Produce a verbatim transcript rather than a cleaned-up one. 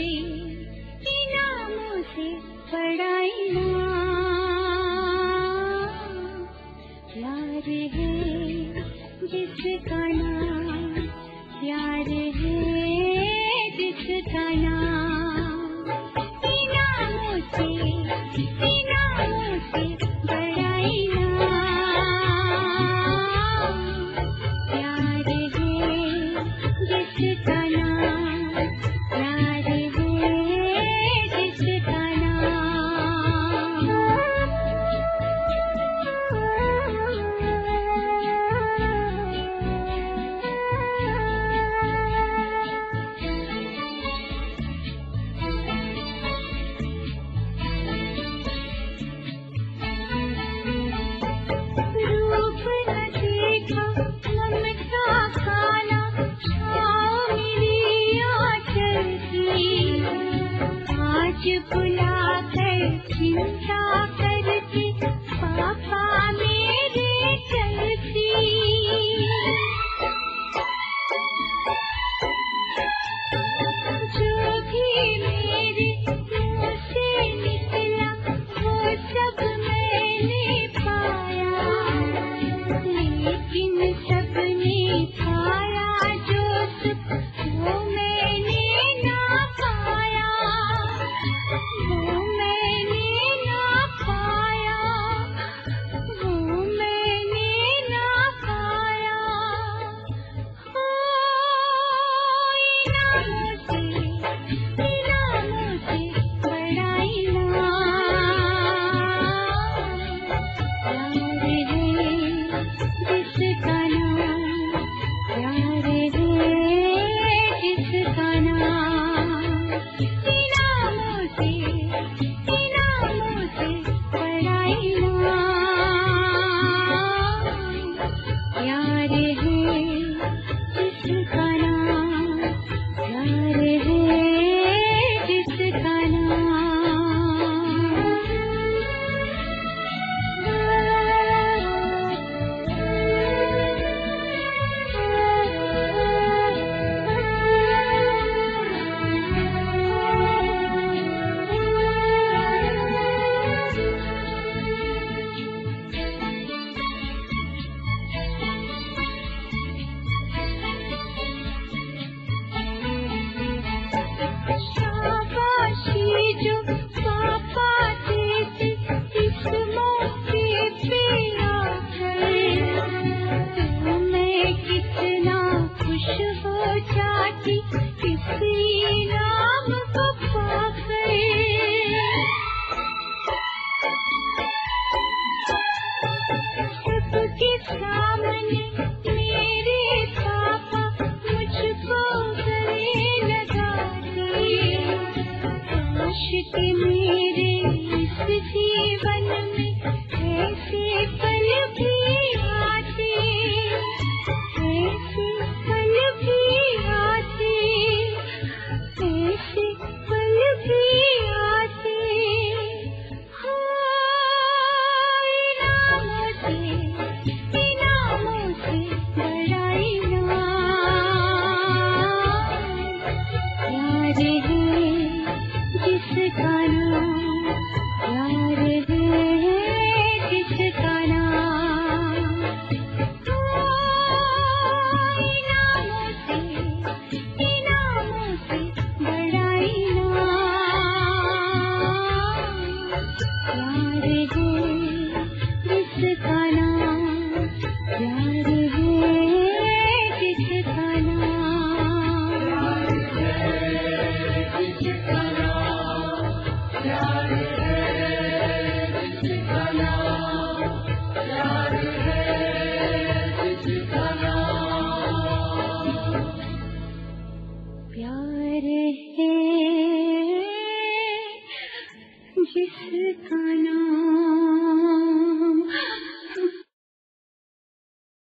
से इनामों से बड़ा इनाम प्यार है जिसका नाम, प्यार है जिसका नाम, इनामों से इनामों से बड़ा इनाम प्यार है जिसका नाम, प्यार है जिसका नाम। रूप न देखा ममता खाना, छाँव मिली आँचल की, आज बुला कर चिंता करती पापा मेरे चलती। जो भी मेरे मुँह से निकला वो सब मैंने पाया, लेकिन सबने पाया जो सुख वो मैंने ना पाया, वो मैंने ना पाया, वो मैंने ना पाया। हो इनामों से इनामों से बड़ा इनाम प्यार है जिसका नाम, प्यार है जिसका नाम, इनामों से इनामों से बड़ा इनाम प्यार है जिसका नाम, प्यार है जिसका नाम। शाबाशी जो पापा देते इस मौके पे आकर, तो मैं कितना खुश हो जाती इस इनाम को पाकर। सबके सामने मेरे पापा मुझको गले लगाते, काश कि मेरे इस जीवन में ऐसे पल भी आते, ऐसे पल भी आते, ऐसे पल भी आते। हो इनामों से इनामों से बड़ा इनाम प्यार है जिसका नाम, प्यार है जिसका नाम। हो इनामों से इनामों से बड़ा इनाम प्यार है जिसका नाम, प्यार है जिसका नाम, जिसका नाम, प्यार है जिसका नाम, प्यार है जिसका नाम, प्यार है जिसका